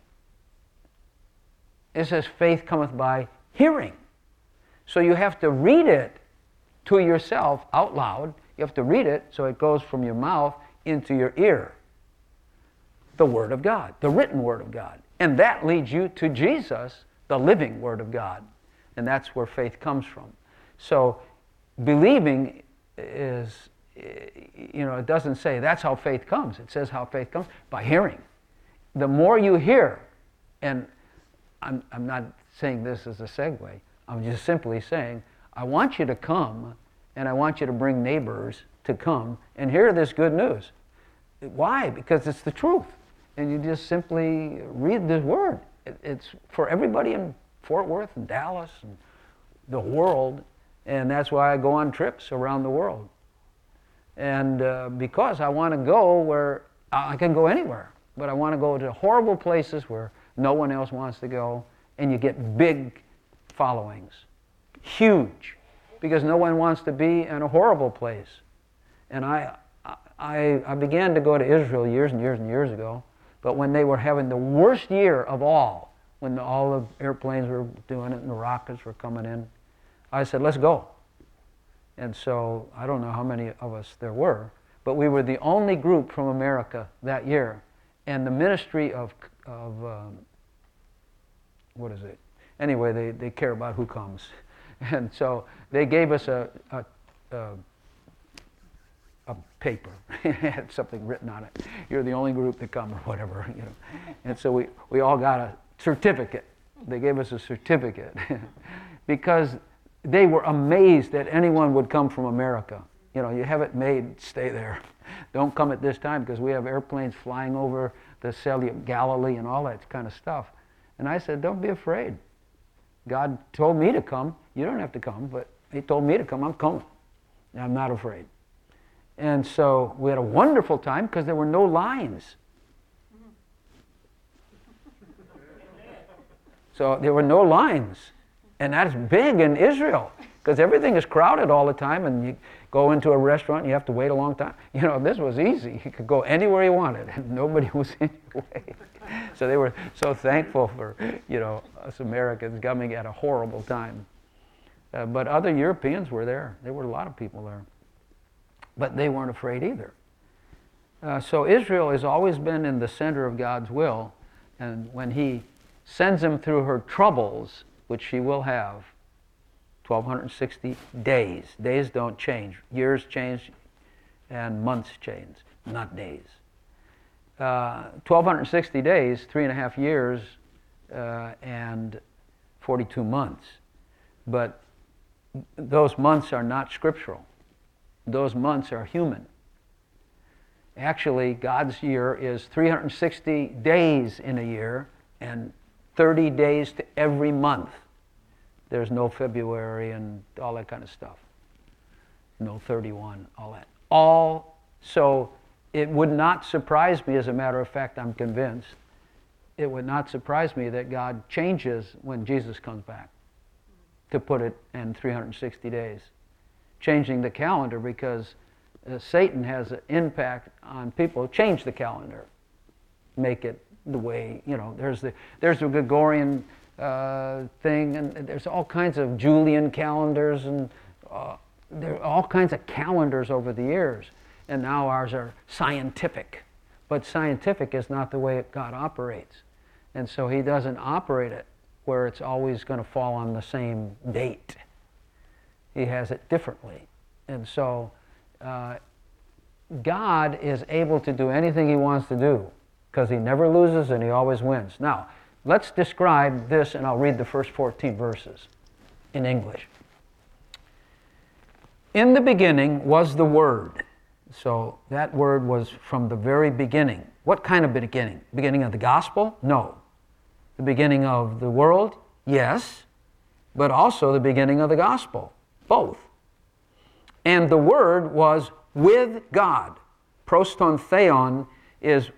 It says faith cometh by hearing. So you have to read it to yourself out loud. You have to read it so it goes from your mouth into your ear. The Word of God, the written Word of God. And that leads you to Jesus, the living Word of God. And that's where faith comes from. So believing is, it doesn't say that's how faith comes. It says how faith comes by hearing. The more you hear, and I'm not saying this as a segue, I'm just simply saying, I want you to come, and I want you to bring neighbors to come and hear this good news. Why? Because it's the truth. And you just simply read the Word. It's for everybody in Fort Worth and Dallas and the world, and that's why I go on trips around the world. And because I want to go where I can go anywhere, but I want to go to horrible places where no one else wants to go, and you get big followings, huge, because no one wants to be in a horrible place. And I began to go to Israel years and years and years ago, but when they were having the worst year of all, when all the airplanes were doing it and the rockets were coming in, I said, let's go. And so I don't know how many of us there were, but we were the only group from America that year. And the ministry of what is it? Anyway, they care about who comes. And so they gave us a paper. It had something written on it. You're the only group that come, or whatever. And so we all got a certificate. They gave us a certificate because they were amazed that anyone would come from America. You have it made, stay there. Don't come at this time because we have airplanes flying over the Galilee and all that kind of stuff. And I said, don't be afraid. God told me to come. You don't have to come, but He told me to come. I'm coming. And I'm not afraid. And so we had a wonderful time because there were no lines. So there were no lines. And that's big in Israel because everything is crowded all the time, and you go into a restaurant and you have to wait a long time. This was easy. You could go anywhere you wanted and nobody was in your way. So they were so thankful for, us Americans coming at a horrible time. But other Europeans were there. There were a lot of people there. But they weren't afraid either. So Israel has always been in the center of God's will, and when He sends them through her troubles, which she will have, 1,260 days. Days don't change. Years change and months change, not days. 1,260 days, 3.5 years, and 42 months. But those months are not scriptural. Those months are human. Actually, God's year is 360 days in a year and 30 days to every month. There's no February and all that kind of stuff. No 31, all that. So it would not surprise me, as a matter of fact, I'm convinced, it would not surprise me that God changes when Jesus comes back. to put it in 360 days. Changing the calendar because Satan has an impact on people. Change the calendar. Make it the way, there's the Gregorian thing, and there's all kinds of Julian calendars, and there are all kinds of calendars over the years. And now ours are scientific. But scientific is not the way God operates. And so he doesn't operate it where it's always going to fall on the same date. He has it differently. And so God is able to do anything he wants to do because he never loses and he always wins. Now, let's describe this, and I'll read the first 14 verses in English. In the beginning was the Word. So that word was from the very beginning. What kind of beginning? Beginning of the gospel? No. The beginning of the world? Yes. But also the beginning of the gospel. Both. And the Word was with God. Proston theon is,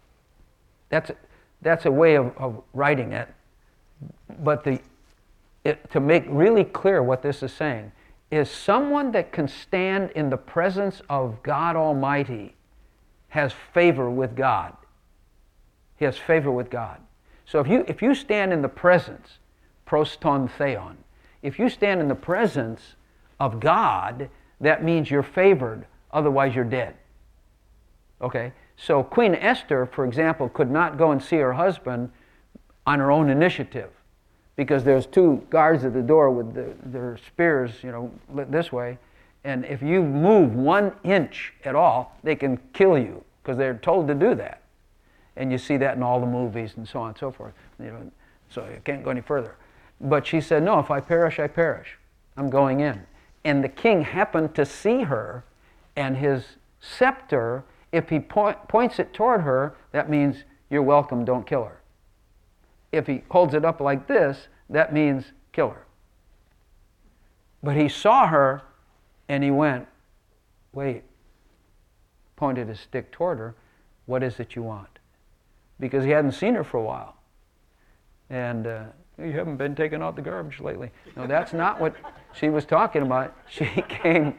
that's a way of writing it. But to make really clear what this is saying, is someone that can stand in the presence of God Almighty has favor with God. He has favor with God. So if you stand in the presence, proston theon, if you stand in the presence of God, that means you're favored, otherwise you're dead. Okay? So Queen Esther, for example, could not go and see her husband on her own initiative, because there's two guards at the door with their spears, lit this way, and if you move 1 inch at all, they can kill you, because they're told to do that. And you see that in all the movies and so on and so forth. So you can't go any further. But she said, no, if I perish, I perish. I'm going in. And the king happened to see her, and his scepter, if he points it toward her, that means you're welcome, don't kill her. If he holds it up like this, that means kill her. But he saw her, and he went, wait, pointed his stick toward her, what is it you want? Because he hadn't seen her for a while. And you haven't been taking out the garbage lately. No, that's not what she was talking about. She came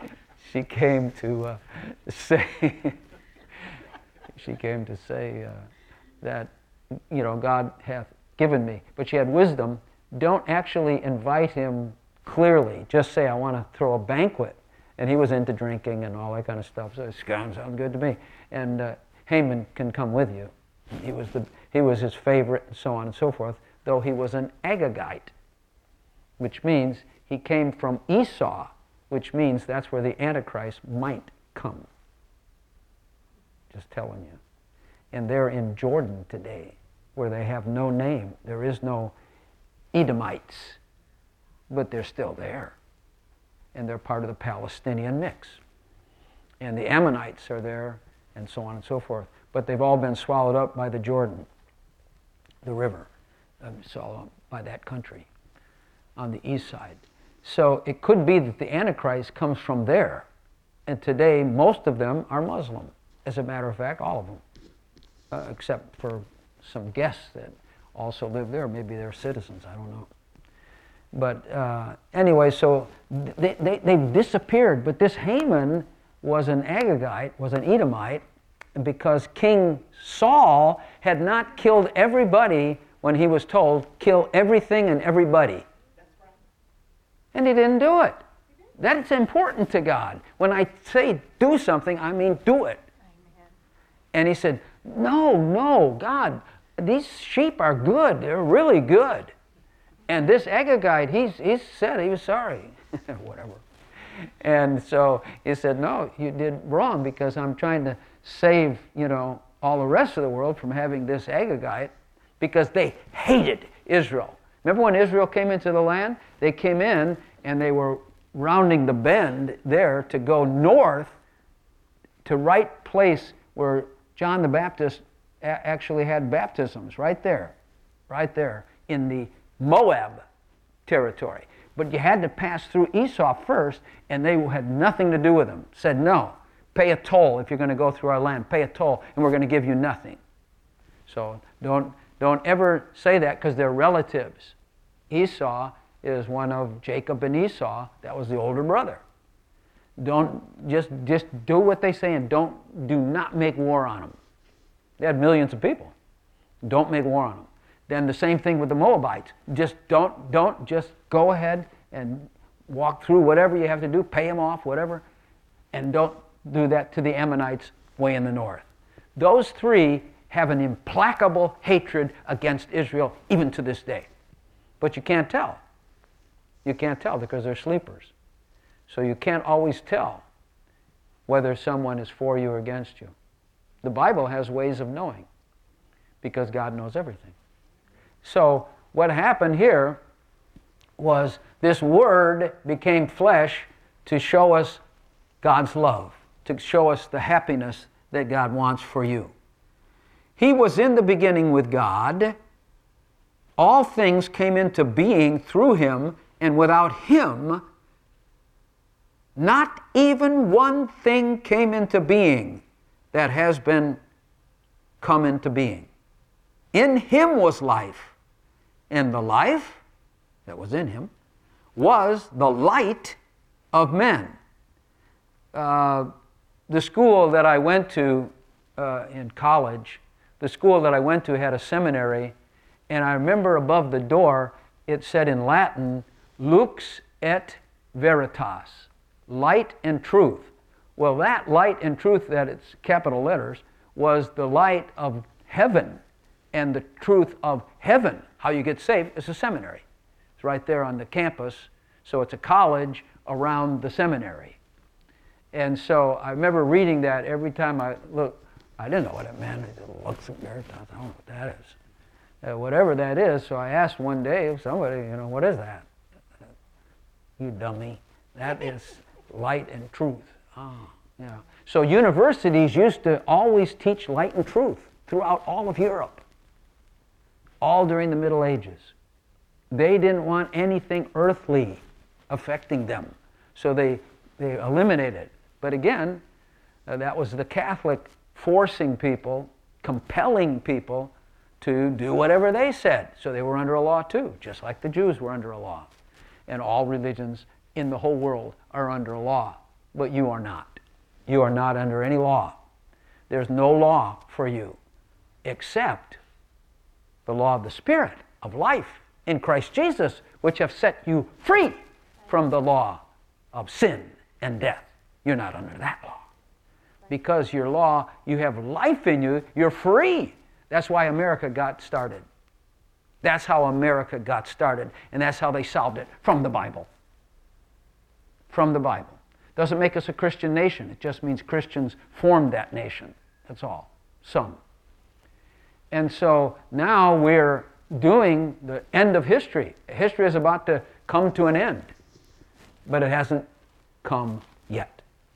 to say, that, God hath given me. But she had wisdom. Don't actually invite him clearly. Just say, I want to throw a banquet. And he was into drinking and all that kind of stuff. So it sounds good to me. And Haman can come with you. He was his favorite, and so on and so forth, though he was an Agagite, which means he came from Esau, which means that's where the Antichrist might come. Just telling you. And they're in Jordan today, where they have no name. There is no Edomites, but they're still there. And they're part of the Palestinian mix. And the Ammonites are there, and so on and so forth. But they've all been swallowed up by the Jordan, the river, swallowed up by that country on the east side. So it could be that the Antichrist comes from there. And today, most of them are Muslim. As a matter of fact, all of them, except for some guests that also live there. Maybe they're citizens, I don't know. But anyway, so they've disappeared. But this Haman was an Agagite, was an Edomite, because King Saul had not killed everybody when he was told, kill everything and everybody. That's right. And he didn't do it. That's important to God. When I say do something, I mean do it. Amen. And he said, no, God, these sheep are good. They're really good. And this Agagite, he said he was sorry. Whatever. And so he said, no, you did wrong, because I'm trying to save, all the rest of the world from having this Agagite, because they hated Israel. Remember when Israel came into the land? They came in and they were rounding the bend there to go north to right place where John the Baptist actually had baptisms, right there in the Moab territory. But you had to pass through Esau first, and they had nothing to do with him. Said, no, pay a toll if you're going to go through our land. Pay a toll, and we're going to give you nothing. So don't ever say that, because they're relatives. Esau is one of Jacob and Esau. That was the older brother. Don't just do what they say and do not make war on them. They had millions of people. Don't make war on them. Then the same thing with the Moabites. Just don't just go ahead and walk through whatever you have to do, pay them off, whatever, and don't do that to the Ammonites way in the north. Those three have an implacable hatred against Israel even to this day. But you can't tell. You can't tell because they're sleepers. So you can't always tell whether someone is for you or against you. The Bible has ways of knowing because God knows everything. So what happened here was this Word became flesh to show us God's love, to show us the happiness that God wants for you. He was in the beginning with God. All things came into being through Him, and without Him, not even one thing came into being that has been come into being. In Him was life, and the life that was in Him was the light of men. The school that I went to in college, the school that I went to had a seminary, and I remember above the door it said in Latin, Lux et Veritas, light and truth. Well, that light and truth, that it's capital letters, was the light of heaven, and the truth of heaven, how you get saved, is a seminary. It's right there on the campus, so it's a college around the seminary. And so I remember reading that every time I looked. I didn't know what it meant. Lux et Veritas, I don't know what that is. Whatever that is, so I asked one day of somebody, what is that? You dummy. That is light and truth. Yeah. So universities used to always teach light and truth throughout all of Europe, all during the Middle Ages. They didn't want anything earthly affecting them, so they eliminated it. But again, that was the Catholic forcing people, compelling people to do whatever they said. So they were under a law too, just like the Jews were under a law. And all religions in the whole world are under a law, but you are not. You are not under any law. There's no law for you except the law of the Spirit of life in Christ Jesus, which have set you free from the law of sin and death. You're not under that law. Because your law, you have life in you, you're free. That's why America got started. That's how America got started, and that's how they solved it, from the Bible. From the Bible. Doesn't make us a Christian nation. It just means Christians formed that nation. That's all. Some. And so now we're doing the end of history. History is about to come to an end, but it hasn't come yet.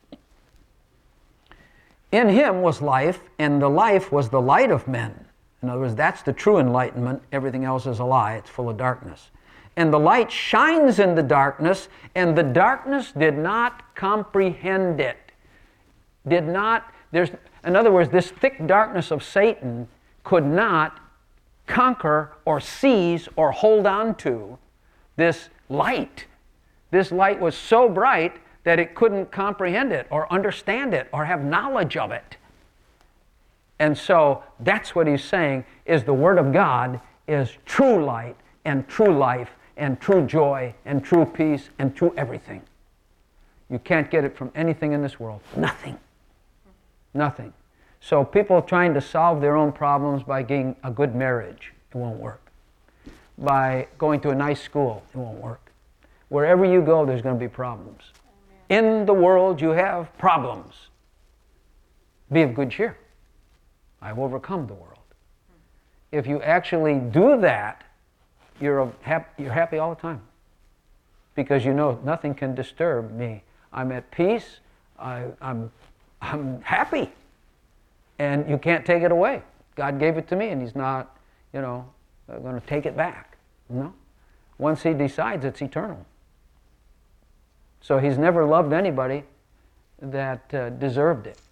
In Him was life, and the life was the light of men. In other words, that's the true enlightenment. Everything else is a lie. It's full of darkness. And the light shines in the darkness, and the darkness did not comprehend it. In other words, this thick darkness of Satan could not conquer or seize or hold on to this light. This light was so bright that it couldn't comprehend it or understand it or have knowledge of it. And so that's what he's saying, is the Word of God is true light and true life and true joy and true peace and true everything. You can't get it from anything in this world. Nothing. Nothing. So people trying to solve their own problems by getting a good marriage, it won't work. By going to a nice school, it won't work. Wherever you go, there's going to be problems. In the world, you have problems. Be of good cheer. I've overcome the world. If you actually do that, you're happy all the time. Because you know nothing can disturb me. I'm at peace. I'm happy. And you can't take it away. God gave it to me, and He's not, going to take it back. No. Once He decides, it's eternal. So He's never loved anybody that deserved it.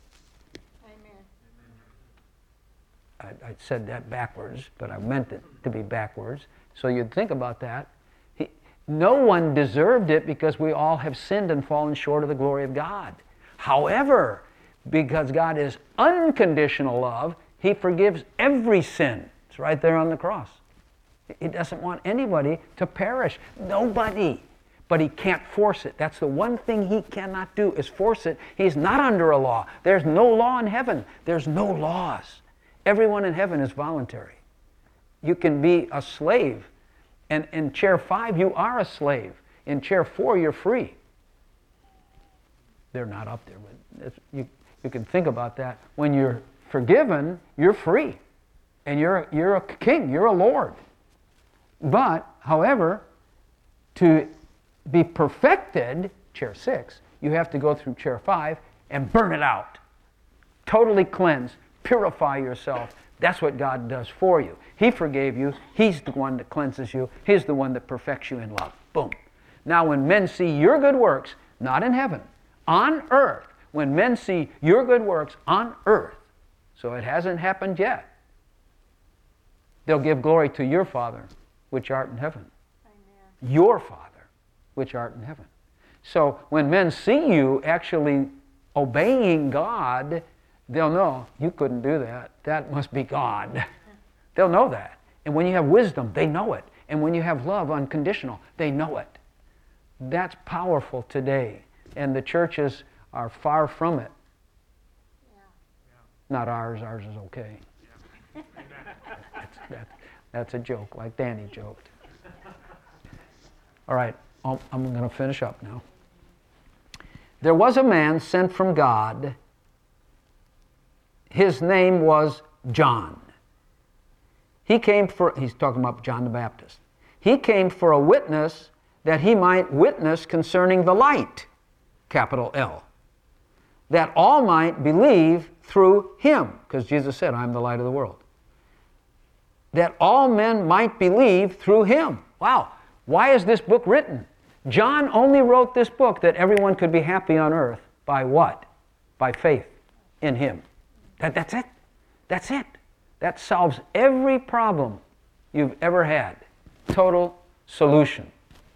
Amen. I said that backwards, but I meant it to be backwards. So you'd think about that. No one deserved it because we all have sinned and fallen short of the glory of God. However, because God is unconditional love, He forgives every sin. It's right there on the cross. He doesn't want anybody to perish. Nobody. But He can't force it. That's the one thing He cannot do, is force it. He's not under a law. There's no law in heaven. There's no laws. Everyone in heaven is voluntary. You can be a slave. And in chair 5, you are a slave. In chair 4, you're free. They're not up there, but you can think about that. When you're forgiven, you're free. And you're a king, you're a lord. But, however, to be perfected, chair 6, you have to go through chair 5 and burn it out. Totally cleanse, purify yourself. That's what God does for you. He forgave you. He's the one that cleanses you. He's the one that perfects you in love. Boom. Now when men see your good works, not in heaven, on earth, when men see your good works on earth, so it hasn't happened yet, they'll give glory to your Father, which art in heaven. Amen. Your Father, which art in heaven. So when men see you actually obeying God, they'll know, you couldn't do that. That must be God. They'll know that. And when you have wisdom, they know it. And when you have love unconditional, they know it. That's powerful today. And the churches are far from it. Yeah. Not ours. Ours is okay. Yeah. That's a joke, like Danny joked. All right, I'm going to finish up now. There was a man sent from God. His name was John. He's talking about John the Baptist. He came for a witness that he might witness concerning the light, capital L, that all might believe through him, because Jesus said, I'm the light of the world. That all men might believe through him. Wow, why is this book written? John only wrote this book that everyone could be happy on earth. By what? By faith in him. That's it. That's it. That solves every problem you've ever had. Total solution.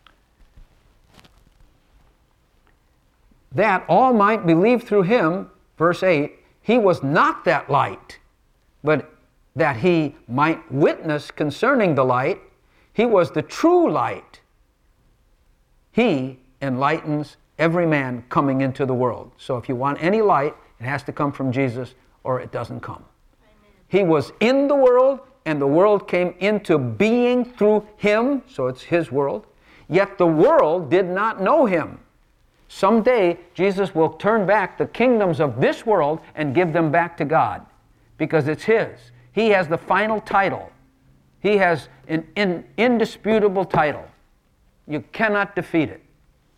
That all might believe through him, verse 8, he was not that light, but that he might witness concerning the light. He was the true light. He enlightens every man coming into the world. So if you want any light, it has to come from Jesus or it doesn't come. Amen. He was in the world and the world came into being through him, so it's his world. Yet the world did not know him. Someday Jesus will turn back the kingdoms of this world and give them back to God because it's his. He has the final title. He has an indisputable title. You cannot defeat it.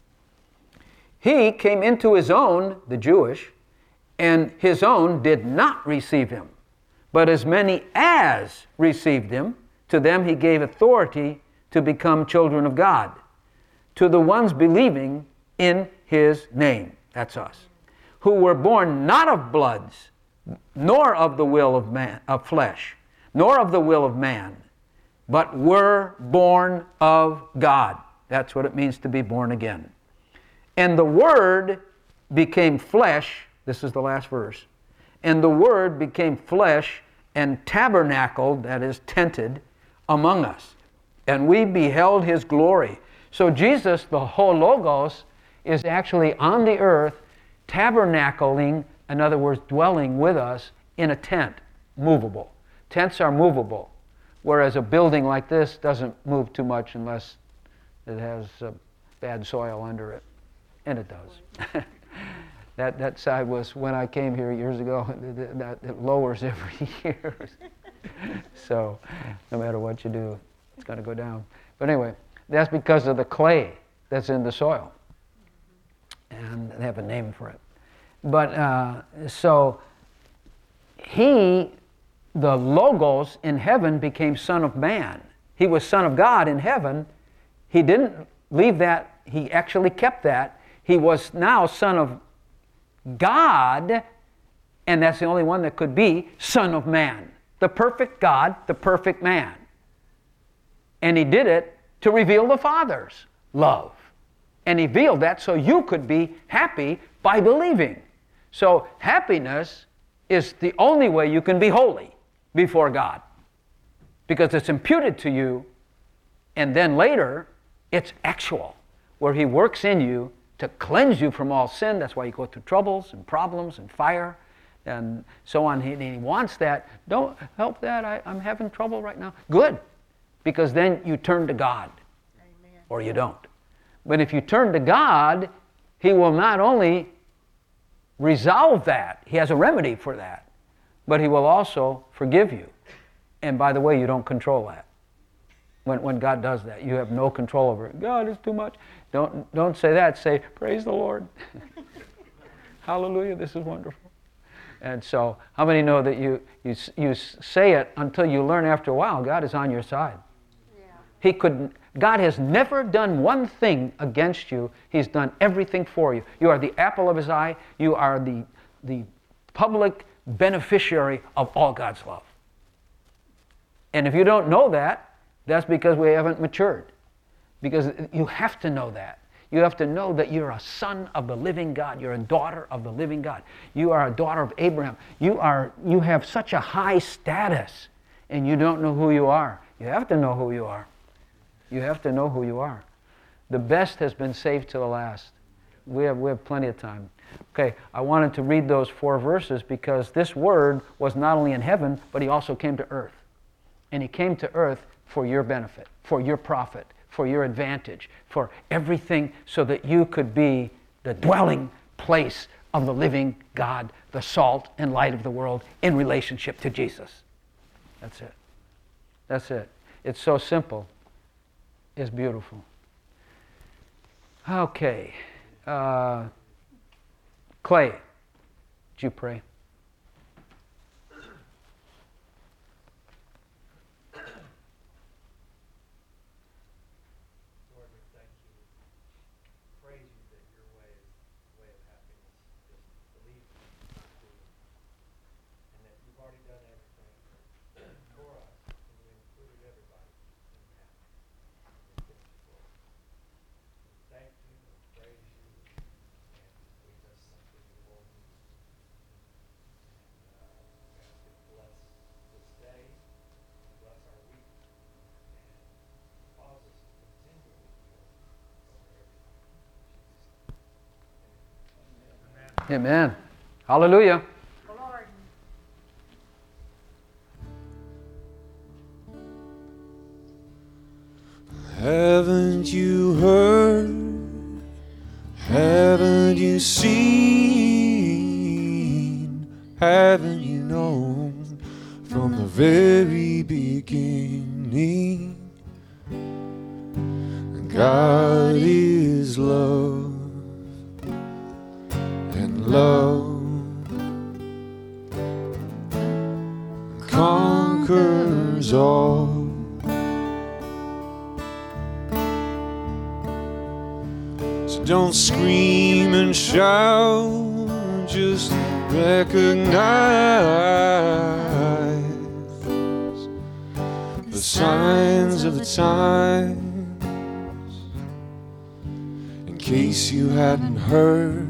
He came into his own, the Jewish, and his own did not receive him. But as many as received him, to them he gave authority to become children of God, to the ones believing in his name, that's us, who were born not of bloods, nor of the will of man, of flesh, nor of the will of man, but were born of God. That's what it means to be born again. And the Word became flesh, this is the last verse, and the Word became flesh and tabernacled, that is, tented, among us. And we beheld his glory. So Jesus, the whole Logos, is actually on the earth, tabernacling, in other words, dwelling with us in a tent, movable. Tents are movable, whereas a building like this doesn't move too much unless it has bad soil under it. And it does. That side was, when I came here years ago, it lowers every year. So no matter what you do, it's going to go down. But anyway, that's because of the clay that's in the soil. And they have a name for it. But so he, the Logos in heaven, became Son of Man. He was Son of God in heaven. He didn't leave that. He actually kept that. He was now Son of God, and that's the only one that could be Son of Man. The perfect God, the perfect man. And he did it to reveal the Father's love. And he revealed that so you could be happy by believing. So happiness is the only way you can be holy before God, because it's imputed to you, and then later it's actual, where he works in you to cleanse you from all sin. That's why you go through troubles and problems and fire and so on. He wants that. Don't help that. I'm having trouble right now. Good, because then you turn to God. Amen. Or you don't. But if you turn to God, he will not only resolve that, he has a remedy for that, but he will also forgive you. And by the way, you don't control that. When God does that, you have no control over it. God, it's too much. Don't say that. Say, praise the Lord. Hallelujah, this is wonderful. And so, how many know that you say it until you learn after a while, God is on your side. Yeah. God has never done one thing against you. He's done everything for you. You are the apple of his eye. You are the public beneficiary of all God's love. And if you don't know that, that's because we haven't matured. Because you have to know that. You have to know that you're a son of the living God. You're a daughter of the living God. You are a daughter of Abraham. You have such a high status, and you don't know who you are. You have to know who you are. You have to know who you are. The best has been saved to the last. We have plenty of time. Okay, I wanted to read those 4 verses because this word was not only in heaven, but he also came to earth. And he came to earth for your benefit, for your profit, for your advantage, for everything, so that you could be the dwelling place of the living God, the salt and light of the world in relationship to Jesus. That's it. That's it. It's so simple. It's beautiful. Okay. Clay, would you pray? Amen. Hallelujah. Lord. Haven't you heard? Haven't you seen? Haven't you known from the very beginning? God is love. Love conquers all. So don't scream and shout, just recognize the signs of the times, in case you hadn't heard.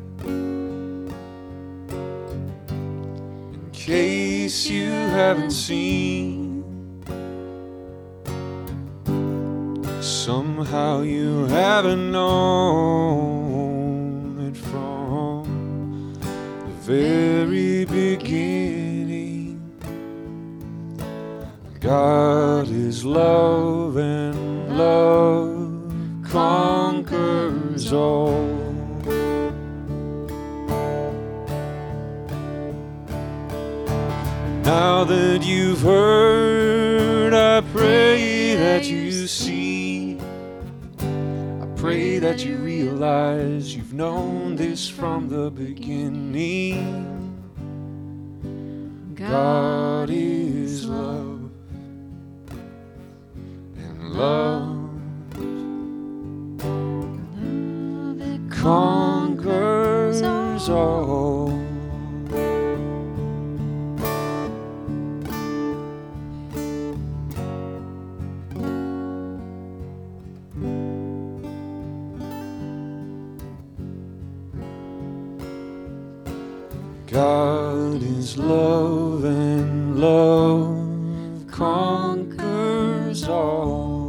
In case you haven't seen, somehow you haven't known it from the very beginning. God is love, and love conquers all. Now that you've heard, I pray that you see. I pray that you realize you've known this from the beginning. God is love, and love conquers all. God is love and love conquers all.